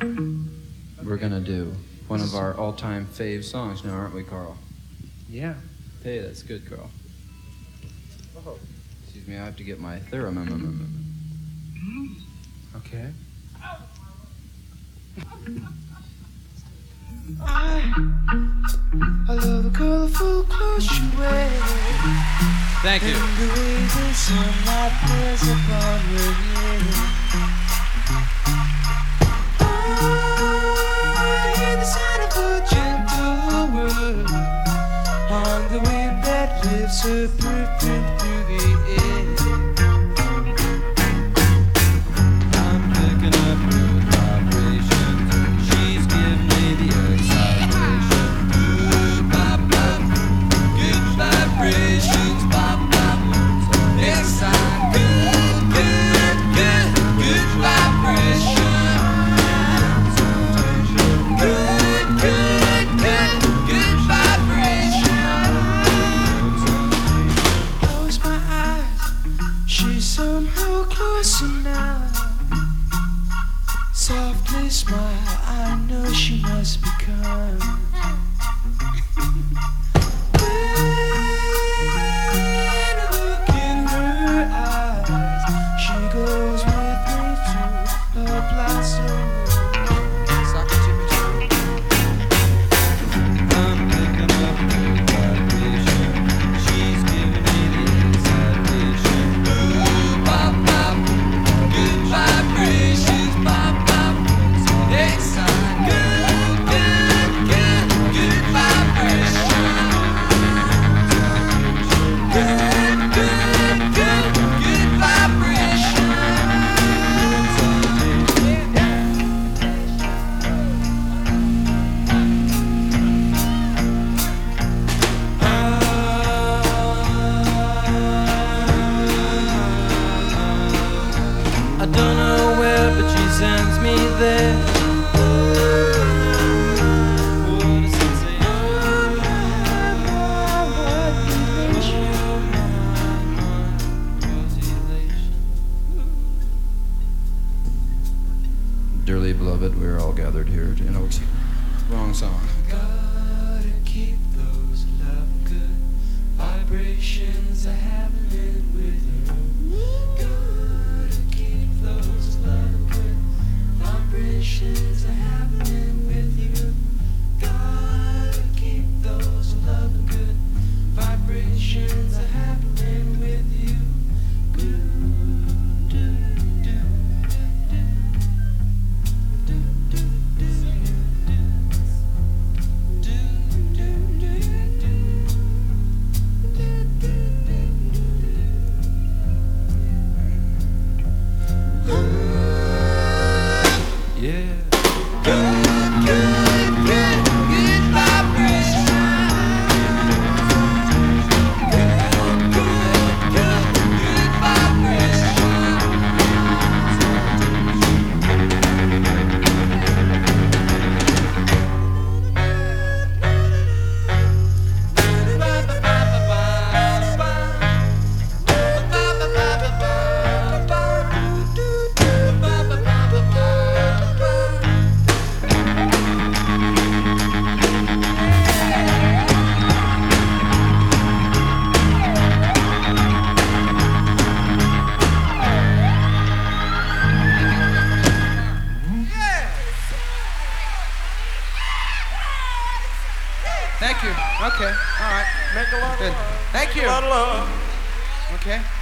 We're gonna do one of our all-time fave songs now, aren't we, Carl? Yeah. Hey, that's good, Carl. Oh. Excuse me, I have to get my theremin. Okay. I love the colorful clothes you wear. Thank you. And the way the sunlight plays upon your hair. I hear the sound of a gentle word on the wind that lifts her perfume through the air. I'm picking up good vibrations. She's giving me the excitation. Good vibrations, pop, pop. Excite, good vibrations. Good vibrations. Close my eyes, she's somehow closer now. Softly smile, I know she must be kind. When I look in her eyes, she goes with me to a blossom. I'm picking up good vibration. She's giving me the excitation. Ooh, pop, pop, good vibrations, pop, pop. Excite, good vibrations. Good vibrations. I don't know where, but she sends me there. What does it say? Dearly beloved, we're all gathered here. You know, wrong song. Gotta keep those love good vibrations happening with her. Gotta keep those love good vibrations happening with you. Gotta keep those love good vibrations happening with you. Good, do, do, do, do, do, yeah. Good vibration. Good Thank you. Okay. All right. Make a lot Good. of love. Thank you. A lot of love. Okay.